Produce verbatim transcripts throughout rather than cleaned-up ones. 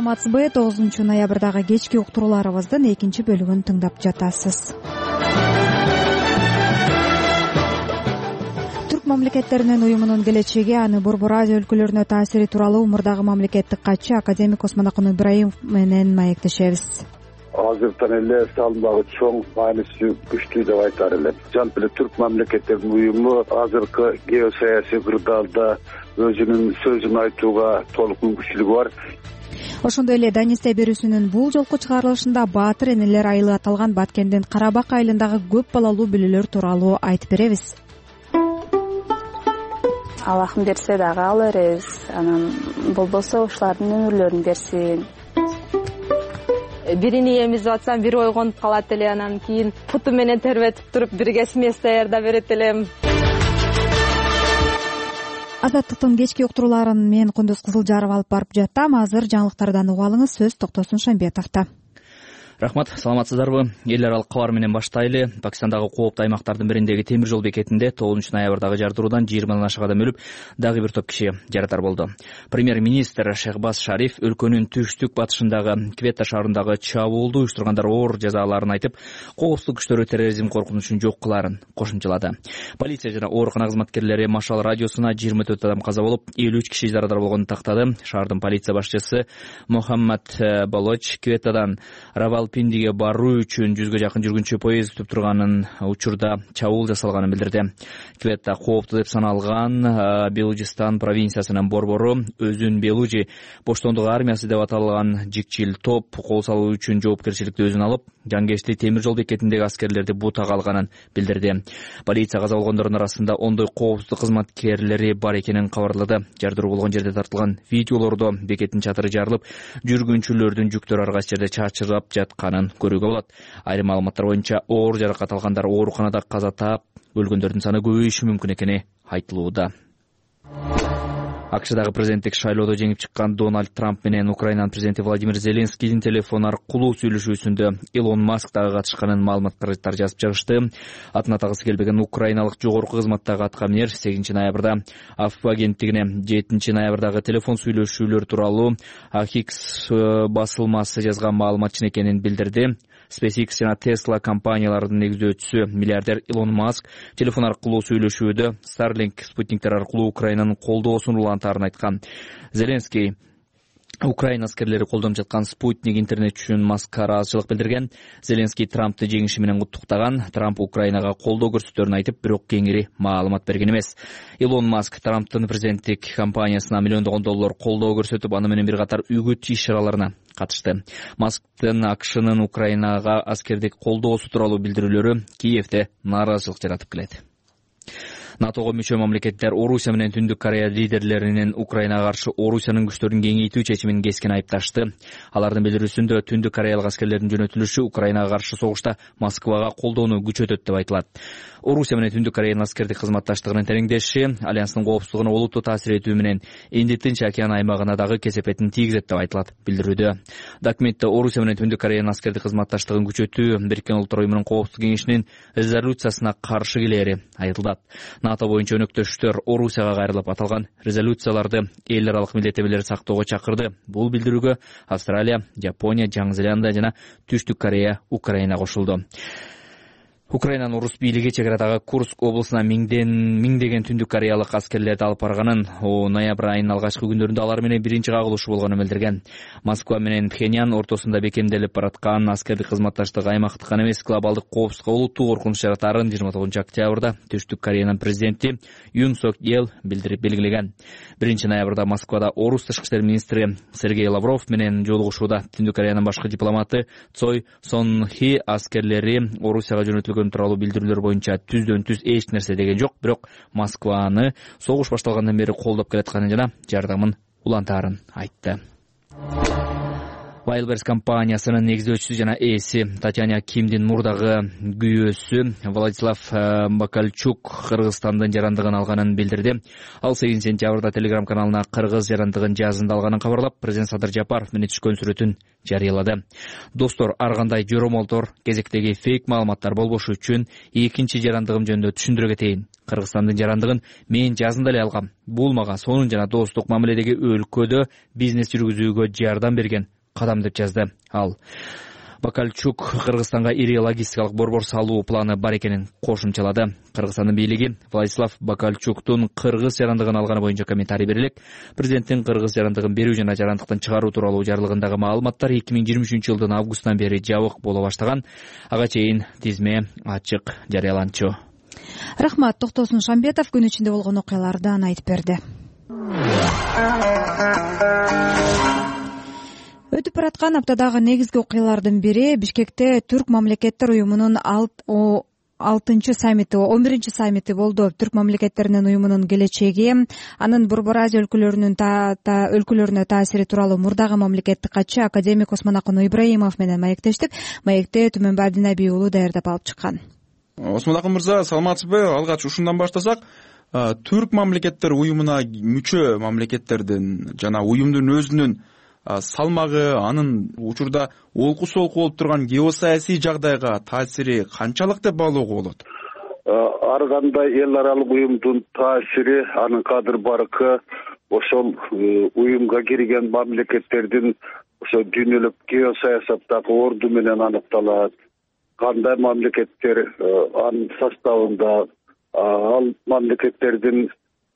саламатсызбы? тогузунчу ноябрдагы кечки уктурууларыбыздын экинчи бөлүгүн тыңдап жатасыз. Түрк мамлекеттеринин уюмунун келечеги, аны Борбор Азия өлкөлөрүнө таасири тууралуу мурдагы мамлекеттик катчы академик Осмонакын Ибраимов менен маектешебиз. Азыртан эле салымдагы чоң мааниси күчтүү деп айтар элем. Жалпы эле түрк мамлекеттеринин уюму азыркы геосаясий кырдаалда өзүнүн сөзүн айтууга толук мүмкүнчүлүгү бар. Ошондой эле Данисте берүүсүнүн бул жолку чыгарылышында баатыр энелер айылы аталган Баткендин Карабак айылындагы көп балалуу бүлөлөр тууралуу айтып беребиз. Аллахым берсе дагы ала беребиз. Анан болбосо ушулардын өмүрлөрүн берсин. Бирини эмизип атсам бири ойгонуп калат эле, анан кийин путу менен тербетип туруп бирге смесь даярдап берет элем. Азаттыктын кечки уктурууларын мен Кундуз Кызылжаров алып барып жаттым. Азыр жаңылыктардан угуп алыңыз. Сөз Токтосун Шамбетовдо. Рахмат, саламатсыздарбы? Эл аралык кабар менен баштайлы. Пакистандагы кооптуу аймактардын бириндеги темир жол бекетинде тогузунчу ноябрдагы жардыруудан жыйырмадан ашык адам өлүп, дагы бир топ киши жаракат болду. Премьер-министр Шехбаз Шариф өлкөнүн түштүк батышындагы Кветта шаарындагы чабуулду уюштургандар оор жазаларын айтып, коопсуздук күчтөрү терроризм коркунучун жок кылаарын кошумчалады. Полиция жана оорукана кызматкерлери Машал радиосуна жыйырма төрт адам каза болуп, элүү үч киши жарадар болгонун тактады. Шаардын полиция башчысы Мухаммад Балоч Кветтадан Равал Пиндиге баруу үчүн жүзгө жакын жүргүнчү поезд күтүп турганын, учурда чабуул жасалганын билдирди. Кветта кооптуу деп саналган Белужистан провинциясынын борбору өзүн Белужи Поштондук армиясы деп аталган жикчил топ кол салуу үчүн жоопкерчиликти өзүнө алып, Жангешти темир жол бекетиндеги аскерлерди бутага алганын билдирди. Полиция каза болгондордун арасында ондой коопсуздук кызматкерлери бар экенин кабарлады. Жардыруу болгон жерде тартылган видеолордо бекеттин чатыры жарылып, жүргүнчүлөрдүн жүктөрү ар кайсы жерде чачырап жатканын көрүүгө болот. Айрым маалыматтар боюнча оор жаракат алгандар ооруканада каза таап, өлгөндөрдүн саны көбөйүшү мүмкүн экени айтылууда. АКШдагы президенттик шайлоодо жеңип чыккан Дональд Трамп менен Украинанын президенти Владимир Зеленскийдин телефон аркылуу сүйлөшүүсүндө Илон Маск дагы катышканын маалыматтар жазып чыгышты. Атын атагысы келбеген украиналык жогорку кызматтагы аткаминер сегизинчи ноябрда АФП агенттигине жетинчи ноябрдагы телефон сүйлөшүүлөр тууралуу Хикс басылмасы жазган маалыматчы экенин билдирди. SpaceX жана Tesla компанияларынын негиздөөчүсү миллиардер Илон Маск телефон аркылуу сүйлөшүүдө Starlink спутниктер аркылуу Украинанын колдоосун улантаарын айткан. Зеленский Украина аскерлери колдонуп жаткан спутник интернет үчүн Маскка ыраазычылык билдирген. Зеленский Трампты жеңиши менен куттуктаган. Трамп Украинага колдоо көрсөтөөрүн айтып, бирок кеңири маалымат берген эмес. Илон Маск Трамптын президенттик кампаниясына миллиондогон доллар колдоо көрсөтүп, аны менен бир катар үгүт иш-чараларына катышты. Масктын АКШнын Украинага аскердик колдоосу тууралуу билдирүүлөрү Киевде нааразычылык жаратып келет. НАТОго мүчө мамлекеттер Орусия менен Түндүк Корея лидерлеринин Украинага каршы Орусиянын күчтөрүн кеңейтүү чечимин кескен айыпташты. Алардын билдирүүсүндө Түндүк Кореялык аскерлердин жөнөтүлүшү Украинага каршы согушта Москвага колдоону күчөтөт деп айтылат. Орусия менен Түндүк Кореянын аскердик кызматташтыгынын тереңдеши алянстын коопсуздугуна олуттуу таасир этүү менен Инди Тынч океан аймагына дагы кесепетин тийгизет деп айтылат билдирүүдө. Документте Орусия менен Түндүк Кореянын аскердик кызматташтыгын күчөтүү Бириккен Улуттар уюмунун коопсуздук кеңешинин резолюциясына каршы келери айтылат. НАТО боюнча өнөктөштөр Орусияга кайрылып аталган резолюцияларды эл аралык милдеттемелерди сактоого чакырды. Бул билдирүүгө Австралия, Жапония, Жаңы Зеландия жана Түштүк Корея, Украина кошулду. Украинанын урус бийлиги чек арадагы Курск облусуна миңден миңдеген Түндүк Кореялык аскерлерди алып барганын, ноябрь айынын алгачкы күндөрүндө алар менен биринчи кагылышуу болгонун билдирген. Москва менен Пхеньян ортосунда бекемделип бараткан аскердик кызматташтык аймактык гана эмес, глобалдык коопсуздукка олуттуу коркунуч жаратаарын жыйырма тогузунчу октябрда Түштүк Кореянын президенти Юн Сок Йел билдирип белгилеген. биринчи ноябрда Москвада орус тышкы иштер министри Сергей Лавров менен жолугушууда Түндүк Кореянын башкы дипломаты Цой Сон Хи аскерлери Орусияга жөнөтүлгөн тууралуу билдирүүлөр боюнча түздөн түз эч нерсе деген жок, бирок Москваны согуш башталгандан бери колдоп келатканын жана жардамын улантаарын айтты. Wildberries компаниясынын негиздөөчүсү жана ээси Татьяна Кимдин мурдагы күйөөсү Владислав Бакальчук Кыргызстандын жарандыгын алганын билдирди. Ал сегизинчи сентябрда Telegram каналына кыргыз жарандыгын жазында алганын кабарлап, президент Садыр Жапаров менен түшкөн сүрөтүн жарыялады. Достор, ар кандай жөромолдор, кезектеги фейк маалыматтар болбошу үчүн экинчи жарандыгым жөнүндө түшүндүрө кетейин. Кыргызстандын жарандыгын мен жазында эле алгам. Бул мага сонун жана достук мамиледеги өлкөдө бизнес жүргүзүүгө жардам берген кадам деп жазды ал. Бакальчук Кыргызстанга ири логистикалык борбор салуу планы бар экенин кошумчалады. Кыргызстандын бийлиги Владислав Бакальчуктун кыргыз жарандыгын алганы боюнча комментарий берилек. Президенттин кыргыз жарандыгын берүү жана жарандыктан чыгаруу тууралуу жарлыгындагы маалыматтар эки миң жыйырма үчүнчү жылдын августунан бери жабык боло баштаган. Ага чейин тизме ачык жарыяланчу. Рахмат. Токтосун Шамбетов күн ичинде болгон окуялардан айтып берди. Өтүп бараткан аптадагы негизги окуялардын бири Бишкекте Түрк мамлекеттер уюмунун алтынчы саммити, он биринчи саммити болду. Түрк мамлекеттеринин уюмунун келечеги, анын Борбор Азия өлкөлөрүнүн өлкөлөрүнө таасири тууралуу мурдагы мамлекеттик катчы академик Осмонакун Ибраимов менен маектештик. Маекти Түмөнбай Абдинабий уулу даярдап алып чыккан. Осмонакун мырза, саламатсызбы? Алгач ушундан баштасак, Түрк мамлекеттер уюмуна мүчө мамлекеттердин жана уюмдун өзүнүн салмагы, анын учурда олку солку болуп турган геосаясий жагдайга таасири канчалык деп баалоого болот? Ар кандай эл аралык уюмдун таасири, анын кадыр баркы ошол уюмга кирген мамлекеттердин ошо дүйнөлүк геосаясаттагы орду менен аныкталат. Кандай мамлекеттер анын составында, ал мамлекеттердин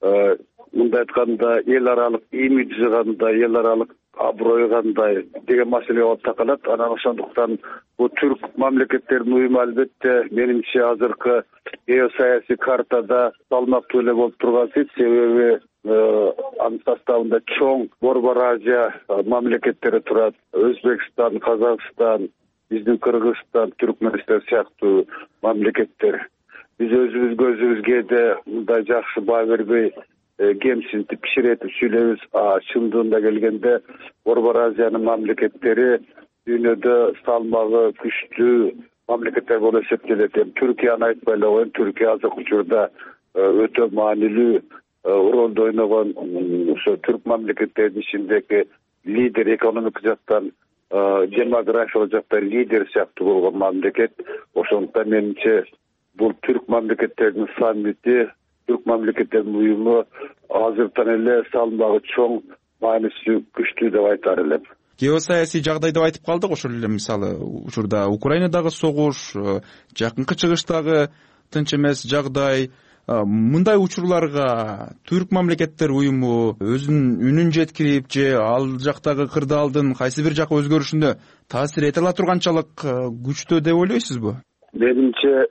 мындай айтканда эл аралык имиджи кандай, эл аралык аброю кандай деген маселе болуп такалат. Анан ошондуктан бул түрк мамлекеттердин уюму албетте менимче азыркы геосаясий картада салмактуу эле болуп турган сөз. Себеби анын составында чоң Борбор Азия мамлекеттери турат. Өзбекстан, Казакстан, биздин Кыргызстан, Түркмөнстан сыяктуу мамлекеттер. Биз өзүбүзгө өзүбүзгө да мындай жакшы баа бербей кемсинтип пиширетип сүйлөйбүз. Чындыгында келгенде Борбор Азиянын мамлекеттери дүйнөдө салмагы күчтүү мамлекеттер болуп эсептелет. Түркияны айтпай эле коеюн. Түркия азыркы учурда өтө маанилүү ролду ойногон ошо түрк мамлекеттеринин ичиндеги лидер, экономик жактан, демографиялык жактан лидер сыяктуу болгон мамлекет. Ошондуктан менимче бул түрк мамлекеттеринин саммити, түрк мамлекеттеринин уюму азыртан эле салмагы чоң, мааниси күчтүү деп айтар элем. Геосаясий жагдай деп айтып калдык. Ошол эле мисалы учурда Украинадагы согуш, жакынкы чыгыштагы тынч эмес жагдай, мындай учурларга түрк мамлекеттер уюму өзүнүн үнүн жеткирип же ал жактагы кырдаалдын кайсы бир жака өзгөрүшүнө таасир эте ала турганчалык күчтүү деп ойлойсузбу? Менимче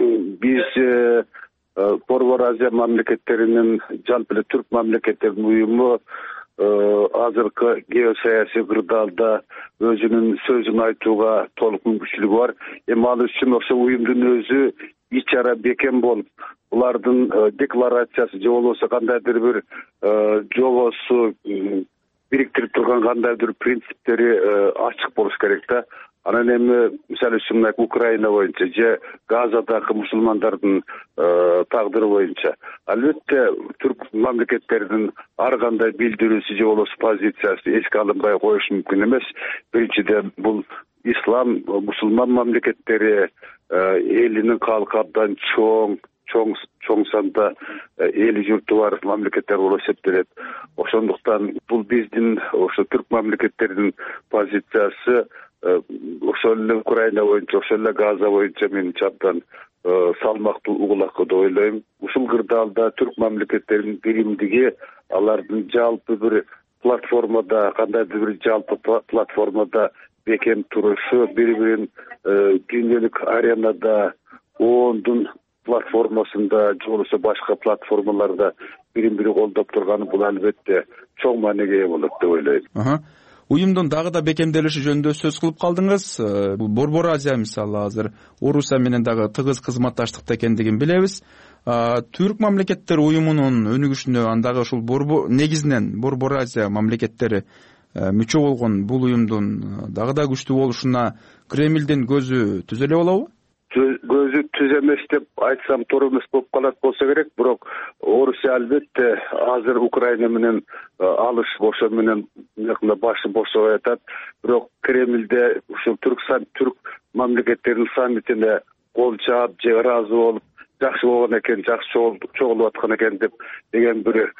биз Борбор Азия мамлекеттеринин, жалпы эле түрк мамлекеттеринин уюму азыркы геосаясий кырдаалда өзүнүн сөзүн айтууга толук мүмкүнчүлүгү бар. Эми ал үчүн ошо уюмдун өзү ич ара бекем болуп, булардын декларациясы же болбосо кандайдыр бир жобосу бириктирип турган кандайдыр принциптери ачык болуш керек да. Анан эми мисалы үчүн Украина боюнча же Газадагы мусулмандардын тагдыры боюнча албетте түрк мамлекеттеринин ар кандай билдирүүсү же болбосо позициясы эске алынбай коюш мүмкүн эмес. Биринчиден бул ислам, мусулман мамлекеттери элинин калкы абдан чоң, чоң чоң санда эли журту бар мамлекеттер болуп эсептелет. Ошондуктан бул биздин ошо түрк мамлекеттеринин позициясы ошол эле Украина боюнча, ошол эле Газа боюнча менимче абдан салмактуу угулакка деп ойлойм. Ушул кырдаалда түрк мамлекеттеринин биримдиги, алардын жалпы бир платформада, кандайдыр бир жалпы платформада бекем турушу, бири-бирин дүйнөлүк аренада, оондун платформасында же болбосо башка платформаларда бирин-бири колдоп турганы бул албетте чоң мааниге ээ болот деп ойлойм. Уюмдун дагы да бекемделиши жөнүндө сөз кылып калдыңыз. Бул Борбор Азия мисалы азыр Орусия менен дагы тыгыз кызматташтыкта экендигин билебиз. Түрк мамлекеттер уюмунун өнүгүшүнө андагы ушул негизинен Борбор Азия мамлекеттери мүчө болгон бул уюмдун дагы да күчтүү болушуна Кремлдин көзү түз эле болобу? Көзү түз эмес деп айтсам туура эмес болуп калат болсо керек, бирок Орусия албетте азыр Украина менен алыш ошо менен башы босой атат. Бирок Кремлде ушул түрк түрк мамлекеттеринин саммитине кол чаап же ыраазы болуп, жакшы болгон экен, жакшы чогулуп аткан экен деп деген бир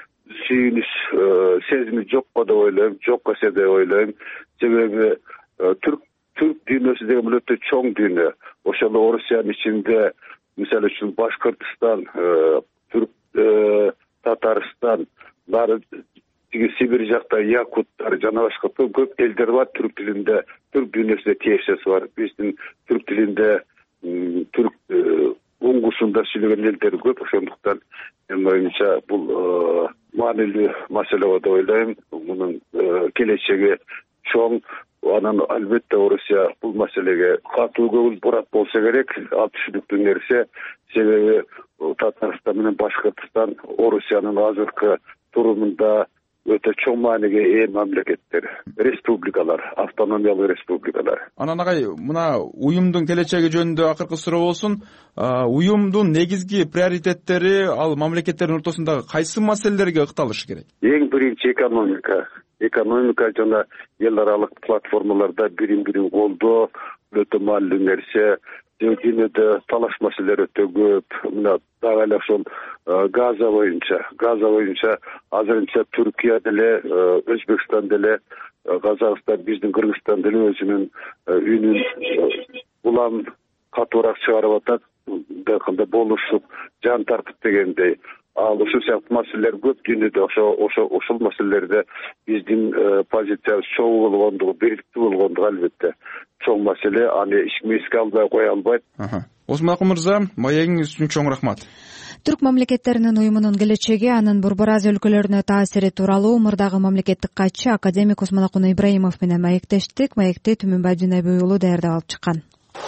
сүйүнүш сезими жокко деп ойлойм, жок эсе деп ойлойм. Себеби түрк түрк дүйнөсү деген бул өтө чоң дүйнө. Ошол Орусиянын ичинде мисалы үчүн Башкортостан, түрк, Татарстан, баары тиги Сибирь жакта якуттар жана башка көп элдер бар түрк тилинде, түрк дүйнөсүндө тиешеси бар. Биздин түрк тилинде түрк уңгусунда сүйлөгөн элдер көп, ошондуктан менин оюмча бул маанилүү маселе деп ойлойм. Мунун келечеги чоң. Анан албетте Орусия бул маселеге катуу көңүл бурат болсо керек, ал түшүнүктүү нерсе. Себеби Татарстан менен Башкортостан Орусиянын азыркы турумунда өтө чоң мааниге ээ мамлекеттер, республикалар, автономиялык республикалар. Анан агай, мына уюмдун келечеги жөнүндө акыркы суроо болсун. Уюмдун негизги приоритеттери ал мамлекеттердин ортосундагы кайсы маселелерге ыкталышы керек? Эң биринчи экономика. Экономика жана эл аралык платформаларда бирин-бирин колдоо өтө маанилүү нерсе. Дүйнөдө талаш маселелер өтө көп. Мына дагы эле ошол Газа боюнча, Газа боюнча азырынча Түркия деле, Өзбекстан деле, Казакстан, биздин Кыргызстан деле өзүнүн үнүн улам катуураак чыгарып атат. Дайканда болушуп, жан тартып дегендей. Ал ушул сыяктуу маселелер көп дүйнөдө. Ошо ошо ошол маселелерде биздин позициябыз чоң болгондугу, бириктүү болгондугу албетте чоң маселе. Аны эч ким эске албай кое албайт. Осмон мырза, маегиңиз үчүн чоң рахмат. Түрк мамлекеттеринин уюмунун келечеги, анын Борбор Азия өлкөлөрүнө таасири тууралуу мурдагы мамлекеттик катчы академик Осмонакун Ибраимов менен маектештик. Маекти Түмөнбай Жынайбай уулу даярдап алып чыккан.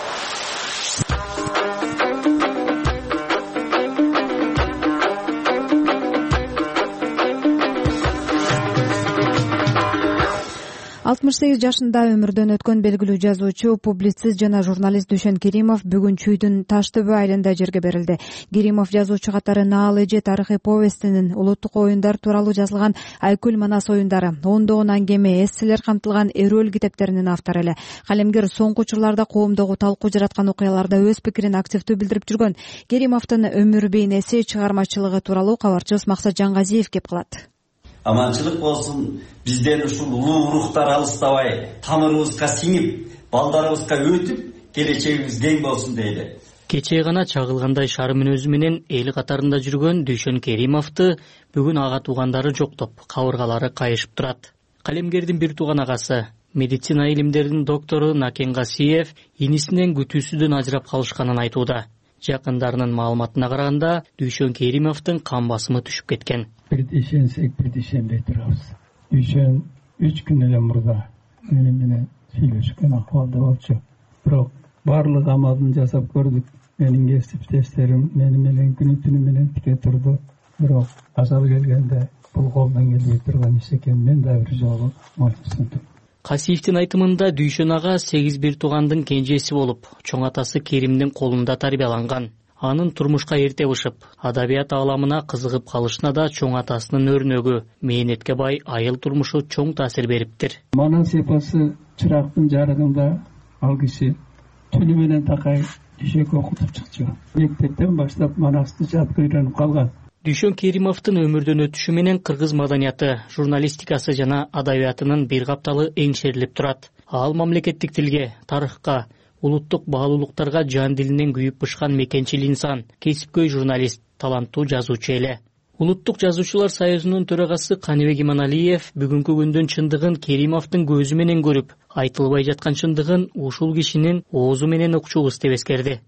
алтымыш сегиз жашында өмүрдөн өткөн белгилүү жазуучу, публицист жана журналист Дүйшөн Керимов бүгүн Чүйдүн Таш-Төбө айылында жерге берилди. Керимов жазуучу катары Наал эже тарыхый повестинин, улуттук оюндар тууралуу жазылган Айкөл Манас оюндары, ондогон аңгеме, эсселер камтылган Эрөл китептеринин автору эле. Калемгер соңку учурларда коомдогу талкуу жараткан окуяларда өз пикирин активдүү билдирип жүргөн. Керимовдун өмүр бейнеси, чыгармачылыгы тууралуу кабарчыбыз Максат Жангазиев кеп кылат. Аманчылык болсун, бизден ушул улуу рухтар алыстабай, тамырыбызга сиңип, балдарыбызга өтүп, келечегибиз кең болсун дейли. Кечээ гана чагылгандай шармын өзү менен эл катарында жүргөн Дүйшөн Керимовду бүгүн ага туугандары жоктоп, кабыргалары кайышып турат. Калемгердин бир тууган агасы, медицина илимдеринин доктору Накен Гасиев инисинен күтүүсүдөн ажырап калышканын айтууда. Жакындарынын маалыматына караганда, Дүйшөн Керимовдун кан басымы түшүп кеткен. Бир ишенсек, бир ишенбей турабыз. Дүйшөн үч күн эле мурда менин менен сүйлөшкөн акыбалда болчу. Бирок баардык амалын жасап көрдүк. Менин кесиптештерим мени менен күнү-түнү менен тике турду. Бирок ажал келгенде бул колдон келбей турган иш экен. Мен да бир жолу моюнсундум. Касиевдин айтымында Дүйшөн ага сегиз бир туугандын кенжеси болуп, чоң атасы Керимдин колунда тарбияланган. Анын турмушка эрте бышып, адабият ааламына кызыгып калышына да чоң атасынын өрнөгү, мээнетке бай айыл турмушу чоң таасир бериптир. Манас эпосы чырактын жарыгында ал киши түнү менен такай түшөк окутуп чыкчу. Мектептен баштап Манасты жаткы үйрөнүп калган. Дүйшөн Керимовдун өмүрдөн өтүшү менен кыргыз маданияты, журналистикасы жана адабиятынын бир капталы эңшерилип турат. Ал мамлекеттик тилге, тарыхка, улуттук баалуулуктарга жан дилинен күйүп бышкан мекенчил инсан, кесипкөй журналист, таланттуу жазуучу эле. Улуттук жазуучулар союзунун төрагасы Каныбек Иманалиев бүгүнкү күндүн чындыгын Керимовдун көзү менен көрүп, айтылбай жаткан чындыгын ушул кишинин оозу менен укчубуз деп эскерди.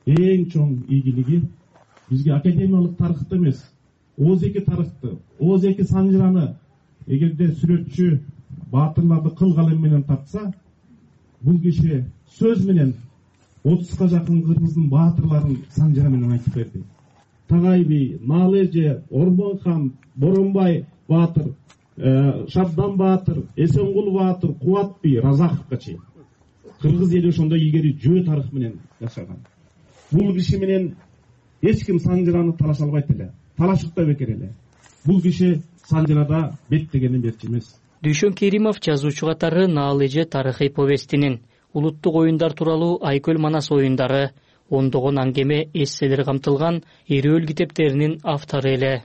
Эң чоң ийгилиги бизге академиялык тарыхты эмес, ооз-эки тарыхты, ооз-эки санжыраны эгерде сүрөтчү баатырларды кыл калем менен тартса, бул киши сөз менен отузга жакын кыргыздын баатырларын санжыра менен айтып берди. Tagay би, Наал эже, Ормон хан, Боронбай баатыр, Шабдан баатыр, Эсенгул баатыр, Кубат би, Разаковго чейин. Кыргыз эли ошондой ийгери жөө тарых менен жашаган. Бул киши менен эч ким санжыраны талаша албайт эле. Талашып да бекер эле. Бул киши санжырада беттегенин берчү эмес. Дүйшөн Керимов жазуучу катары Наал эже тарыхый повестинин, улуттук оюндар тууралуу Айкөл Манас оюндары, ондогон аңгеме, эсселер камтылган Эрөл китептеринин автору эле.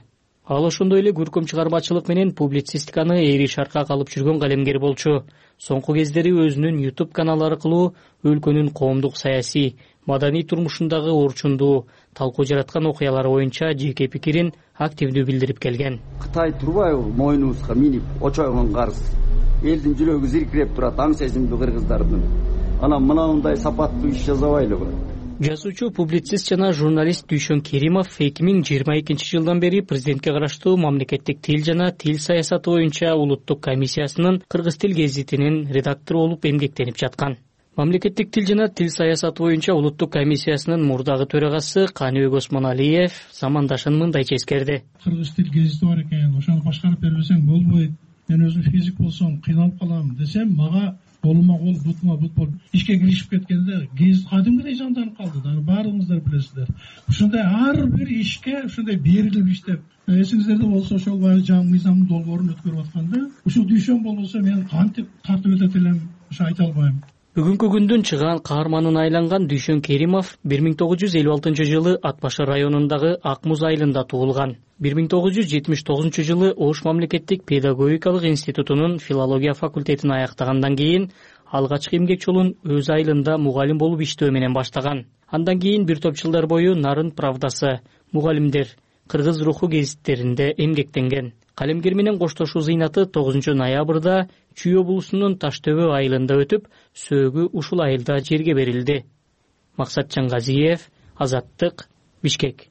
Ал ошондой эле көркөм чыгармачылык менен публицистиканы эри шаркак алып жүргөн калемгер болчу. Соңку кездери өзүнүн YouTube каналы аркылуу өлкөнүн коомдук саясий, маданий турмушундагы орчундуу, талкуу жараткан окуялары боюнча жеке пикирин активдүү билдирип келген. Кытай турбайбы мойнубузга минип очойгон карыз. Элдин жүрөгү зиркиреп турат, аң сезимдүү кыргыздардын. Анан мынандай сапаттуу иш жасабайлыбы? Жазуучу, публицист жана журналист Дүйшөн Керимов эки миң жыйырма экинчи жылдан бери президентке караштуу мамлекеттик тил жана тил саясаты боюнча улуттук комиссиясынын кыргыз тил гезитинин редактору болуп эмгектенип жаткан. Мамлекеттик тил жана тил саясаты боюнча улуттук комиссиясынын мурдагы төрагасы Каныбек Осмоналиев замандашын мындайча эскерди. Кыргыз тил гезити бар экен, ошону башкарып бербесең болбойт. Мен өзүм физик болсом кыйналып калам десем, мага колума кол, бутума бут болуп ишке киришип кеткенде гезит кадимгидей жанданып калды. Аны баарыңыздар билесиздер. Ушундай ар бир ишке ушундай берилип иштеп, эсиңиздерде болсо ошол жаңы мыйзамдын долбоорун өткөрүп атканда, ушул Дүйшөн болбосо мен кантип тартып өтөт элем, ошо айта албайм. Бүгүнкү күндүн чыгаан каарманына айланган Дүйшөн Керимов бир миң тогуз жүз элүү алтынчы жылы Ат башы районундагы Ак Муз айылында туулган. бир миң тогуз жүз жетимиш тогузунчу жылы Ош мамлекеттик педагогикалык институтунун филология факультетин аяктагандан кийин алгачкы эмгек жолун өз айылында мугалим болуп иштөө менен баштаган. Андан кийин бир топ жылдар бою Нарын Правдасы, Мугалимдер, Кыргыз руху гезиттеринде эмгектенген. Калемгер менен коштошуу зыйнаты тогузунчу ноябрда Чүй облусунун Таштөбө айылында өтүп, сөөгү ушул айылда жерге берилди. Максат Жаңгазиев, Азаттык, Бишкек.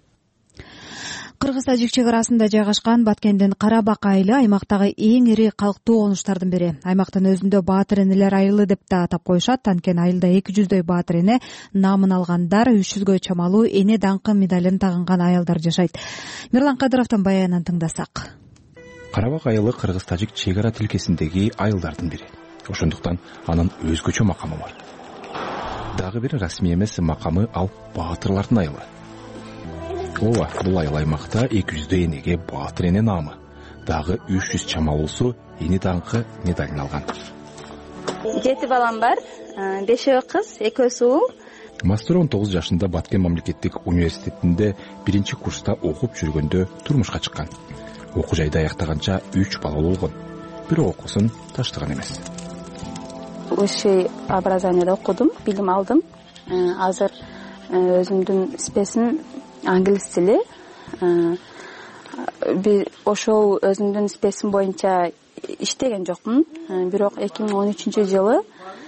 Кыргыз-тажик чек арасында жайгашкан Баткендин Карабак айылы аймактагы эң ири калктуу конуштардын бири. Аймактын өзүндө баатыр энелер айылы деп да атап коюшат. Анткени айылда эки жүздөй баатыр эне намын алгандар, үч жүзгө чамалуу эне даңкы медалын тагынган аялдар жашайт. Мирлан Кадыровдун баянын тыңдасак. Карабак айылы кыргыз-тажик чек ара тилкесиндеги айылдардын бири. Ошондуктан анын өзгөчө макамы бар. Дагы бир расмий эмес макамы ал баатырлардын айылы. Ооба, бул айыл аймакта эки жүздөй энеге баатыр эне наамы, дагы үч жүз чамалуусу эне даңкы медалын алган. Жети балам бар, бешөө кыз, экөөсү уул. Мастер он тогуз жашында Баткен мамлекеттик университетинде биринчи курста окуп жүргөндө турмушка чыккан. Окуу жайды аяктаганча үч бала болгон. Бирок окуусун таштаган эмес. Высший образованияда окудум, билим алдым. Азыр өзүмдүн спесим англис тили. Бир ошол өзүмдүн спесим боюнча иштеген жокмун. Бирок эки миң он үчүнчү жылы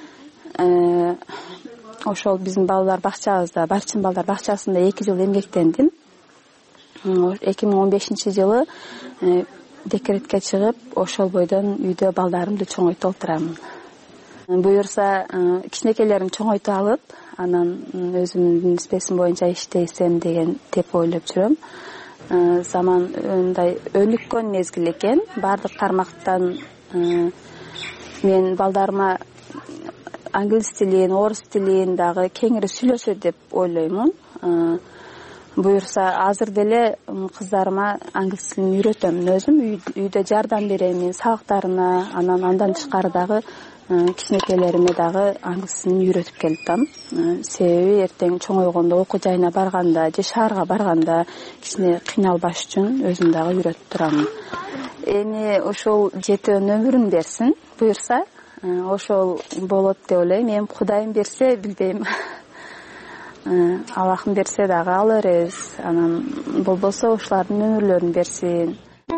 ошол биздин балдар бакчабызда, Барчын балдар бакчасында эки жыл эмгектендим. эки миң он бешинчи жылы декретке чыгып, ошол бойдон үйдө балдарымды чоңойтуп отурамын. Буюрса, кичинекейлерим чоңойтуп алып, анан өзүмдүн спесим боюнча иштейсем деген деп ойлоп жүрөм. Заман мындай өнүккөн мезгил экен. Бардык тармактан мен балдарыма англис тилин, орус тилин дагы кеңири сүйлөсө деп ойлоймун. Буюрса, азыр деле кыздарыма англис тилин үйрөтөм өзүм, үйдө жардам берем сабактарына, анан андан тышкары дагы кичинекейлериме дагы англис тилин үйрөтүп келатам. Себеби эртең чоңойгондо окуу жайына барганда же шаарга барганда кичине кыйналбаш үчүн өзүм дагы үйрөтүп турам. Эми ошол жетөөнүн өмүрүн берсин, буюрса, ошол болот деп ойлойм. Эми Кудайым берсе билбейм. Аллахым берсе дагы алыр эз, анан болбосо ушулардын өмүрлөрүн берсин.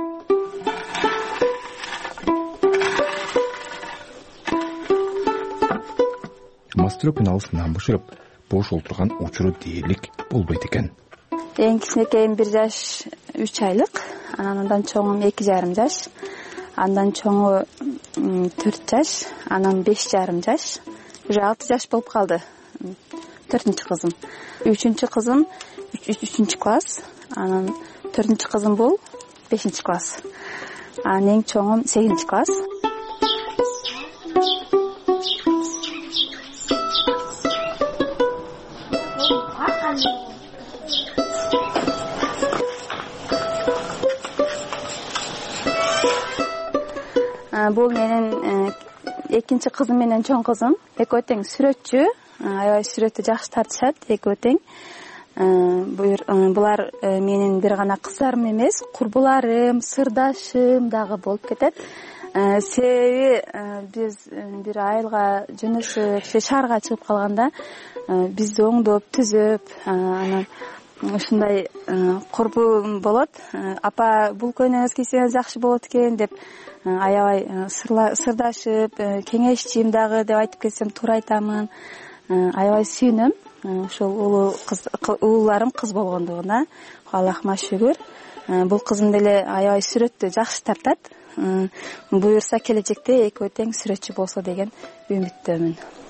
Мастерлоп алысынан бошоп, бош олтурган учуру дээрлик болбойт экен. Эң кичинекейим бир жаш үч айлык, анан андан чоңум эки жарым жаш, андан чоңу төрт жаш, анан беш жарым жаш, уже алты жаш болуп калды. Төртүнчү кызым. Үчүнчү кызым үчүнчү класс, анан төртүнчү кызым бул бешинчи класс. Анан эң чоңум сегизинчи класс. Бул менин экинчи кызым менен чоң кызым. Экөө тең сүрөтчү. Аябай сүрөттү жакшы тартышат экөө тең. булар менин бир гана кыздарым эмес, курбуларым, сырдашым дагы болуп кетет. Себеби биз бир айылга жөнөшүп же шаарга чыгып калганда бизди оңдоп, түзөп, анан ушундай курбум болот. Апа, бул көйнөңүз кийсеңиз жакшы болот экен деп аябай сырдашып, кеңешчим дагы деп айтып кетсем туура айтамын. Аябай сүйүнөм ошол улуу кыз, ууларым кыз болгондугуна. Аллахыма шүгүр. Бул кызым деле аябай сүрөттү жакшы тартат. Буюрса келечекте экөө тең сүрөтчү болсо деген үмүттөмүн.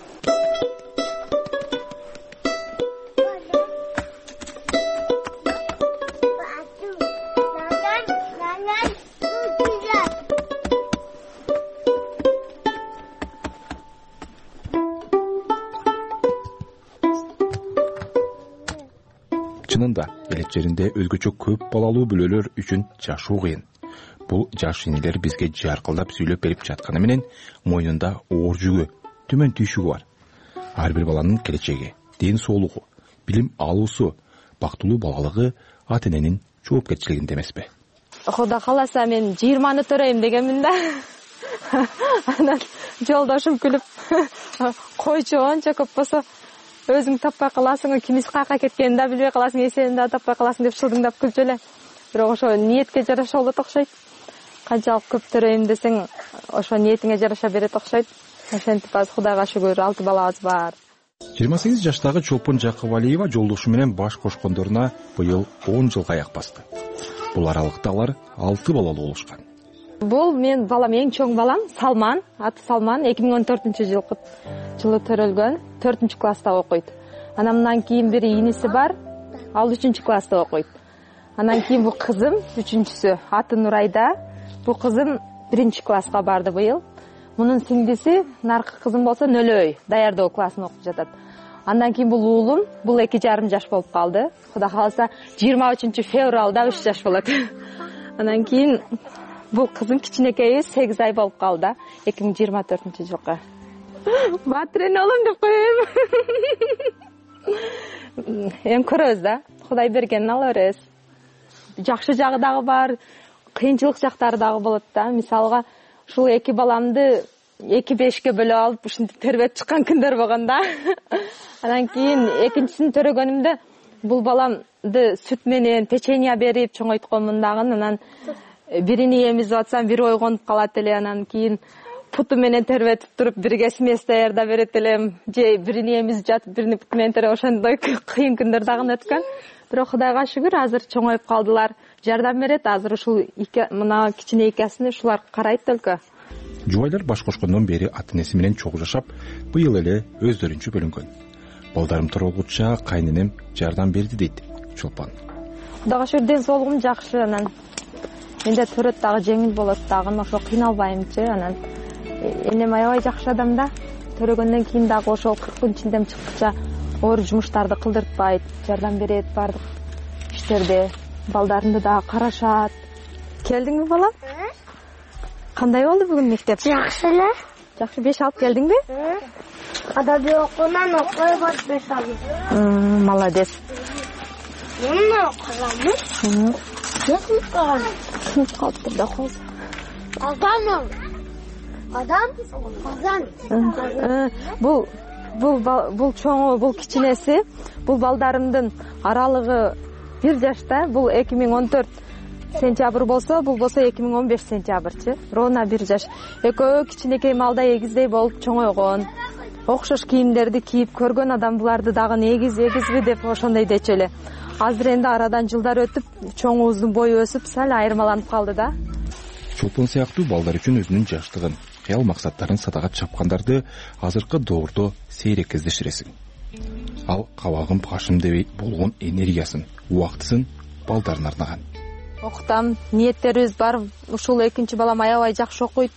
Чынында элет жеринде өзгөчө көп балалуу бүлөлөр үчүн жашоо кыйын. Бул жаш инелер бизге жаркылдап сүйлөп берип жатканы менен мойнунда оор жүгү, төмөн түйшүгү бар. Ар бир баланын келечеги, ден соолугу, билим алуусу, бактылуу балалыгы ата эненин жоопкерчилигинде эмеспи? Кудай кааласа мен жыйырманы төрөйм дегенмин да. Анан жолдошум күлүп, койчу анча көп болсо өзүң таппай каласың, кимиси каяка кеткенин да билбей каласың, эсенин да таппай каласың деп шылдыңдап күлчү эле. Бирок ошо ниетке жараша болот окшойт. Канчалык көп төрөйм десең, ошо ниетиңе жараша берет окшойт. Ошентип азыр Кудайга шүгүр алты балабыз бар. жыйырма сегиз жаштагы Чолпон Жакыбалиева жолдошу менен баш кошкондоруна быйыл он жылга аяк басты. Бул аралыкта алар алты балалуу болушкан. Бул мен балам, эң чоң балам Салман, аты Салман, эки миң он төртүнчү жылы төрөлгөн, төртүнчү класста окуйт. Анан кийин бир иниси бар, ал үчүнчү класста окуйт. Анан кийин бул кызым, үчүнчүсү, аты Нурайда. Бул кызым биринчи класска барды быйыл. Мунун сиңдиси, наркы кызым болсо Нөлөй, даярдоо классын окуп жатат. Андан кийин бул уулум, бул эки жарым жаш болуп калды. Кудай кааласа жыйырма үчүнчү февралда үч жаш болот. Анан кийин бул кызым кичинекейбиз сегиз ай болуп калды, эки миң жыйырма төртүнчү жылга. Батырен олум деп коем. Эми көрөбүз да, Кудай бергенин ала беребиз. Жакшы жагы дагы бар, кыйынчылык жактары дагы болот да. Мисалга, ушул эки баламды эки бешке бөлүп алып, ушинтип тербетип чыккан күндөр болгон да. Анан кийин экинчисин төрөгөнүмдө бул баламды сүт менен печенье берип чоңойтконмун дагы. Анан бирини эмизип атсам, бири ойгонуп калат эле. Анан кийин путу менен тербетип туруп, бирге смесь даярдап берет элем. Же бирини эмизип жатып, бирини путу менен тербеп, ошондой кыйын күндөр дагы өткөн. Бирок Кудайга шүгүр, азыр чоңоюп калдылар, жардам берет. Азыр ушул мына кичине экесин ушулар карайт только. Жубайлар баш кошкондон бери ата энеси менен чогуу жашап, быйыл эле өздөрүнчө бөлүнгөн. Балдарым тургуча кайненем жардам берди дейт Чолпон. Кудайга шүгүр, ден соолугум жакшы. Анан менде төрөт дагы жеңил болот дагы, ошо кыйналбаймчы. Анан энем аябай жакшы адам да. Төрөгөндөн кийин дагы ошол кырк күн ичинде чыккыча оор жумуштарды кылдыртпайт, жардам берет бардык иштерде. Балдарымды дагы карашат. Келдиңби балам? Кандай болду бүгүн мектеп? Жакшы эле. Жакшы, беш алып келдиңби? Адабий окуунан окуй баш беш алдым. Молодец. Муну окугамын. Сынып калган. Сынып калыптыр да калса. Адам. Адам. Адам. Бул бул бул чоңу, бул кичинеси, бул балдарымдын аралыгы бир жашта. Бул эки миң он төрт сентябрь болсо, бул болсо эки миң он беш сентябрчы. Ровно бир жаш. Экөө кичинекей малда эгиздей болуп чоңойгон. Окшош кийимдерди кийип көргөн адам буларды дагы эгиз эгизби деп ошондой дечү эле. Азыр энди арадан жылдар өтүп, чоңубуздун бою өсүп, сал айырмаланып калды да. Чолпон сыяктуу балдар үчүн өзүнүн жаштыгын, кыял максаттарын садага чапкандарды азыркы доордо сейрек кездештиресиң. Ал кабагым башым дебей болгон энергиясын, убактысын балдарына арнаган. Окутам, ниеттерибиз бар. Ушул экинчи балам аябай жакшы окуйт.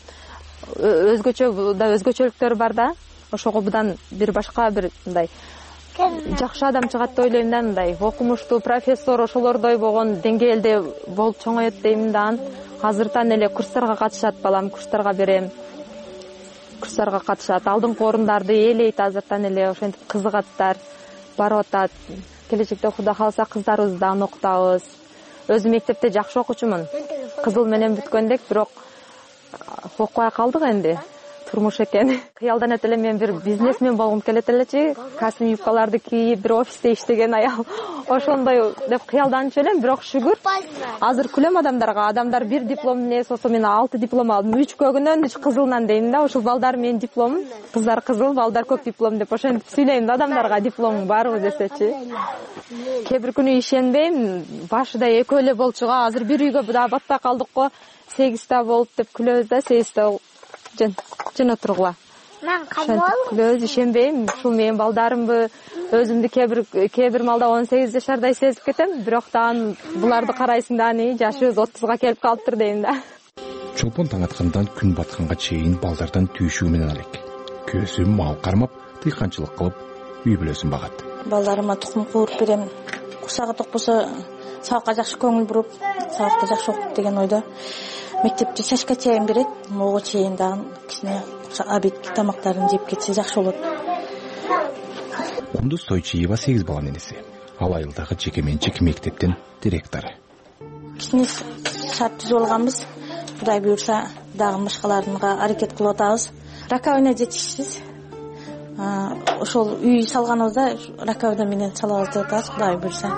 Өзгөчө да өзгөчөлүктөрү бар да. Ошого будан бир башка бир мындай жакшы адам чыгат деп ойлойм да, мындай окумуштуу профессор ошолордой болгон деңгээлде болуп чоңоет дейм да. Азыртан эле курстарга катышат балам, курстарга берем. Курстарга катышат, алдыңкы орундарды ээлейт азыртан эле, ошентип кызыгаттар, барып атат. келечекте Кудай кааласа кыздарыбызды аны окутабыз. Өзүм мектепте жакшы окуучумун. Кызыл менен бүткөндек, бирок окубай калдык энди. Турмуш экен. Кыялданат элем мен бир бизнесмен болгум келет элечи. Касым юбкаларды кийип, бир офисте иштеген аял. Ошондой деп кыялданчу элем, бирок шүгүр. Азыр күлөм адамдарга. Адамдар бир диплом эмне, соосо мен алты диплом алдым. үч көгүнөн, үч кызылынан дейм да. Ошол балдар менин дипломум. Кыздар кызыл, балдар көк диплом деп ошентип сүйлөйм да адамдарга, дипломуң барбы десечи. Кээ бир күнү ишенбейм. Башыда экөө эле болчуга, азыр бир үйгө да батпай калдык го. сегизте болуп деп күлөбүз да, сегизте жөн жөн отургула. Мен кабыл. Күлөбүз, ишенбейм. Ушул менин балдарымбы, өзүмдү кээ бир кээ бир малда он сегиз жашардай сезип кетем, бирок дагы буларды карайсың да, аны жашыбыз отузга келип калыптыр дейм да. Чолпон таң аткандан күн батканга чейин балдардан түйшүү менен алек. Көзү мал кармап, тыйканчылык кылып, үй бүлөсүн багат. Балдарыма тукум кууруп берем. Кусагы токпосо сабакка жакшы көңүл буруп, сабакты жакшы окуп деген ойдо. Мектепте чачка чайын берет, мого чейин дагы кичине обед тамактарын жеп кетсе жакшы болот. Кундуз Тойчиева сегиз баланын энеси. Ал айылдагы жеке менчик мектептин директору. Кичине шарт түзүп алганбыз. Кудай буйрса, дагы башкаларга аракет кылып атабыз. Раковина жетишсиз. Ошол үй салганыбызда раковина менен салабыз деп атабыз, Кудай буйрса.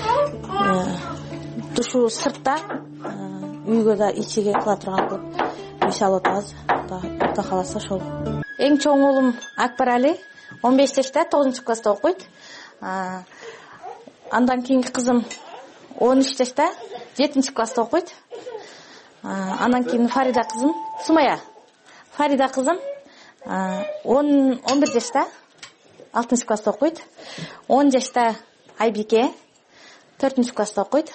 Душу сыртта, үйгө да ичиге кыла турган кылып үй салып атабыз. Кудай кааласа ошол. Эң чоң уулум Акбарали он беш жашта, тогузунчу класста окуйт. Андан кийинки кызым он үч жашта, жетинчи класста окуйт. Андан кийин Фарида кызым, Сумая. Фарида кызым он бир жашта, алтынчы класста окуйт. он жашта Айбике, төртүнчү класста окуйт.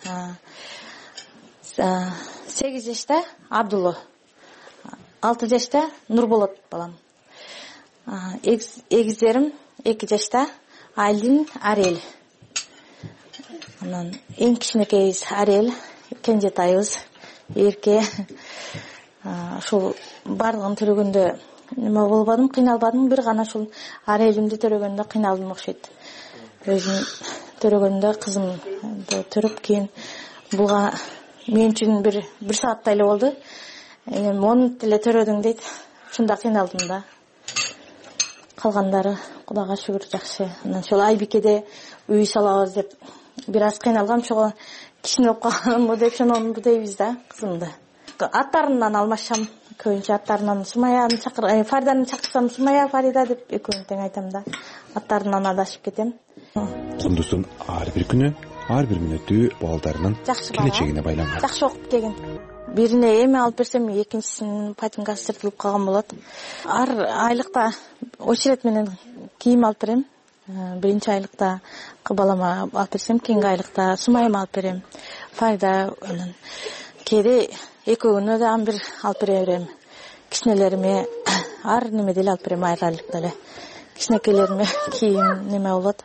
сегиз жашта Абдулло, алты жашта Нурболот балам. Эгиздерим эки жашта Айлин, Арел. Анан эң кичинекейибиз Арел, кенжетайыбыз Эрке. Ушул барлыгын төрөгөндө неме болбадым, кыйналбадым, бир гана ушул Арелимди төрөгөндө кыйналдым окшойт. Өзүм төрөгөндө кызымды төрөп кийин буга мен үчүн бир бир сааттай эле болду. Эми монут эле төрөдүң дейт. Ушунда кыйналдым да. Калгандары Кудайга шүгүр жакшы. Анан ошол Айбикеде үй салабыз деп бир аз кыйналгам, чого кичине болуп калганбы деп шононбу дейбиз да кызымды. Аттарынан алмашам, көбүнчө аттарынан Сумаяны чакыр, Фариданы чакырсам Сумая, Фарида деп экөөнү тең айтам да. Аттарынан адашып кетем. Кундуздун ар бир күнү, ар бир мүнөтү балдарынын келечегине байланган. Жакшы окуп келген. Бирине эме алып берсем, экинчисинин патинкасы сыртылып калган болот. Ар айлыкта очеред менен кийим алып берем. Биринчи айлыкта балама алып берсем, кийинки айлыкта Сумайыма алып берем. Фарида анан кээде экөөнү да бир алып берем. Кичинелериме ар неме деле алып берем, ар айлыкта эле. Кичинекейлериме кийим неме болот.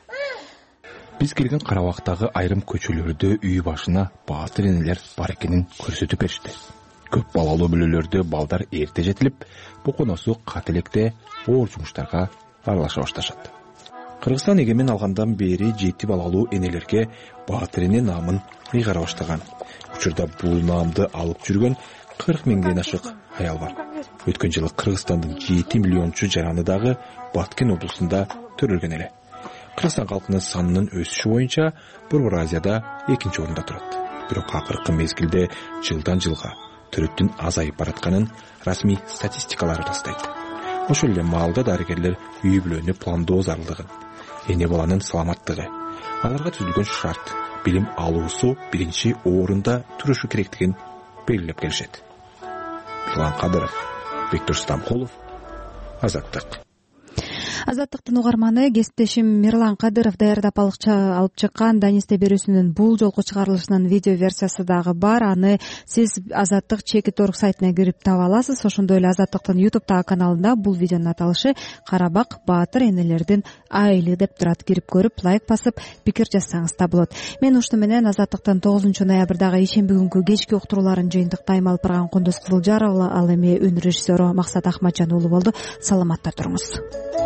Биз келген Карабактагы айрым көчөлөрдө үй башына баатыр энелер бар экенин көрсөтүп беришти. Көп балалуу бүлөлөрдө балдар эрте жетилип, боконосу кателекте оор жумуштарга аралаша башташат. Кыргызстан эгемен алгандан бери жети балалуу энелерге баатыр эне наамын ыйгара баштаган. Учурда бул наамды алып жүргөн кырк миңден ашык аял бар. Өткөн жылы Кыргызстандын жети миллиончу жараны дагы Баткен облусунда төрөлгөн эле. Кыргызстан калкынын санынын өсүшү боюнча Борбор Азияда экинчи орунда турат. Бирок акыркы мезгилде жылдан жылга төрөттүн азайып баратканын расмий статистикалар ырастайт. Ошол эле маалда дарыгерлер үй бүлөнү пландоо зарылдыгын, эне баланын саламаттыгы, аларга түзүлгөн шарт, билим алуусу биринчи орунда турушу керектигин белгилеп келишет. Мирлан Кадыров, Бектур Стамкулов, Азаттык. Азаттыктын угарманы кесиптешим Мирлан Кадыров даярдап алып чыккан Данисте берүүсүнүн бул жолку чыгарылышынын видео версиясы дагы бар. Аны сиз Азаттык чекит точка орг сайтына кирип таба аласыз. Ошондой эле Азаттыктын ютубтагы каналында бул видеонун аталышы Карабак баатыр энелердин айылы деп турат. Кирип көрүп, лайк басып, пикир жазсаңыз да болот. Мен ушуну менен Азаттыктын тогузунчу ноябрдагы ишемби күнгү кечки уктурууларын жыйынтыктайм. Алып барган Кундуз Кызылжарова, ал эми өнөр режиссеру Максат Ахматжан уулу болду. Саламатта туруңуз.